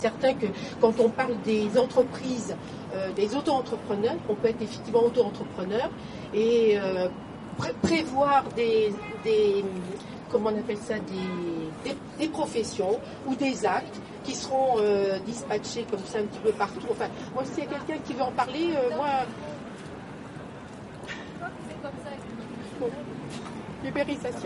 Certain que quand on parle des entreprises, des auto-entrepreneurs, on peut être effectivement auto-entrepreneur et prévoir des comment on appelle ça, des professions ou des actes qui seront dispatchés comme ça un petit peu partout. Enfin, moi, s'il y a quelqu'un qui veut en parler, moi... Bon. Ubérisation.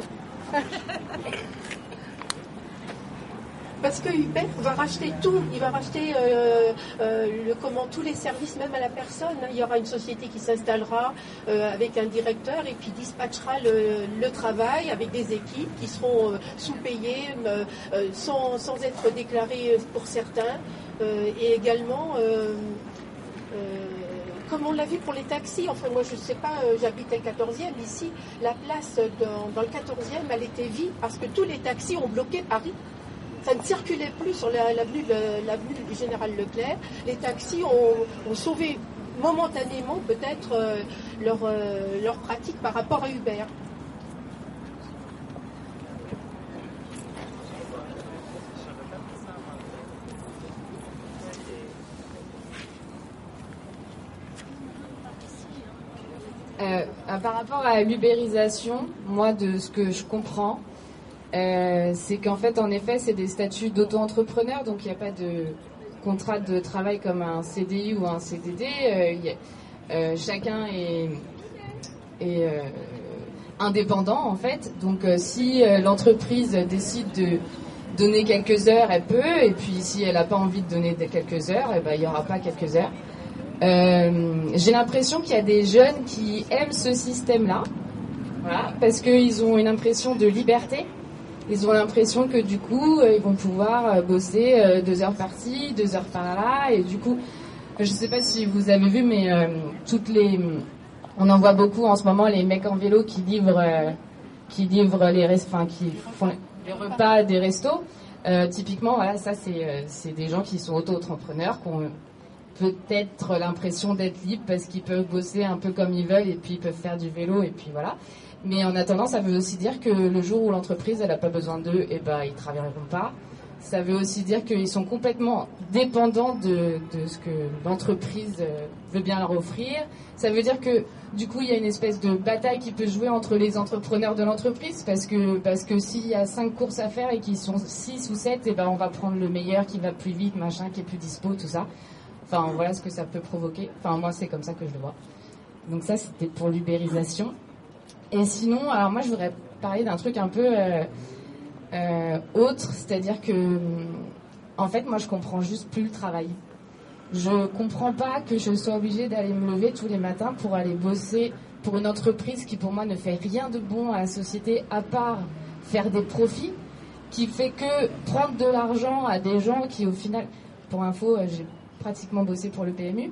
Parce que Uber va racheter tout, il va racheter tous les services, même à la personne. Il y aura une société qui s'installera avec un directeur et puis dispatchera le travail avec des équipes qui seront sous-payées, sans être déclarées pour certains. Et également, comme on l'a vu pour les taxis, enfin moi je ne sais pas, j'habitais le 14e, ici, la place dans le 14e, elle était vide parce que tous les taxis ont bloqué Paris. Ça ne circulait plus sur l'avenue du Général Leclerc. Les taxis ont sauvé momentanément peut-être leur pratique par rapport à Uber. Par rapport à l'ubérisation, moi de ce que je comprends, c'est qu'en fait, en effet, c'est des statuts d'auto-entrepreneur, donc il n'y a pas de contrat de travail comme un CDI ou un CDD. Chacun est indépendant, en fait. Donc, si l'entreprise décide de donner quelques heures, elle peut. Et puis, si elle n'a pas envie de donner quelques heures, eh ben, il n'y aura pas quelques heures. J'ai l'impression qu'il y a des jeunes qui aiment ce système-là, voilà, parce qu'ils ont une impression de liberté. Ils ont l'impression que du coup, ils vont pouvoir bosser 2 heures par-ci, 2 heures par-là, et du coup, je ne sais pas si vous avez vu, mais on en voit beaucoup en ce moment les mecs en vélo qui livrent qui font les repas des restos. Typiquement, voilà, ça c'est des gens qui sont auto-entrepreneurs, qui ont peut-être l'impression d'être libres parce qu'ils peuvent bosser un peu comme ils veulent et puis ils peuvent faire du vélo et puis voilà. Mais en attendant, ça veut aussi dire que le jour où l'entreprise elle n'a pas besoin d'eux, eh ben, ils ne travailleront pas. Ça veut aussi dire qu'ils sont complètement dépendants de ce que l'entreprise veut bien leur offrir. Ça veut dire que du coup, il y a une espèce de bataille qui peut jouer entre les entrepreneurs de l'entreprise parce que s'il y a 5 courses à faire et qu'ils sont 6 ou 7, eh ben, on va prendre le meilleur qui va plus vite, machin, qui est plus dispo, tout ça. Enfin, voilà ce que ça peut provoquer. Enfin, moi, c'est comme ça que je le vois. Donc ça, c'était pour l'ubérisation. Et sinon, alors moi, je voudrais parler d'un truc un peu autre, c'est-à-dire que, en fait, moi, je comprends juste plus le travail. Je comprends pas que je sois obligée d'aller me lever tous les matins pour aller bosser pour une entreprise qui, pour moi, ne fait rien de bon à la société à part faire des profits, qui fait que prendre de l'argent à des gens qui, au final, pour info, j'ai pratiquement bossé pour le PMU,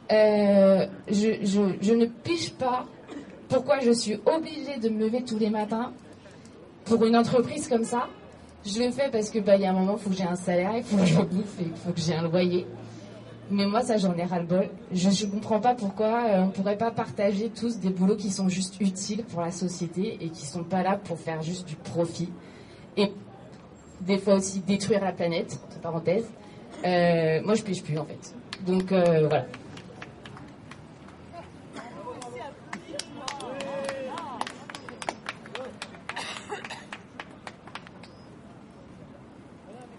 je ne pige pas pourquoi je suis obligée de me lever tous les matins pour une entreprise comme ça. Je le fais parce que y a un moment, il faut que j'ai un salaire, il faut que je bouffe, il faut que j'ai un loyer. Mais moi, ça, j'en ai ras-le-bol. Je ne comprends pas pourquoi on ne pourrait pas partager tous des boulots qui sont juste utiles pour la société et qui ne sont pas là pour faire juste du profit. Et des fois aussi détruire la planète, entre parenthèses. Moi, je pige plus, en fait. Donc, voilà.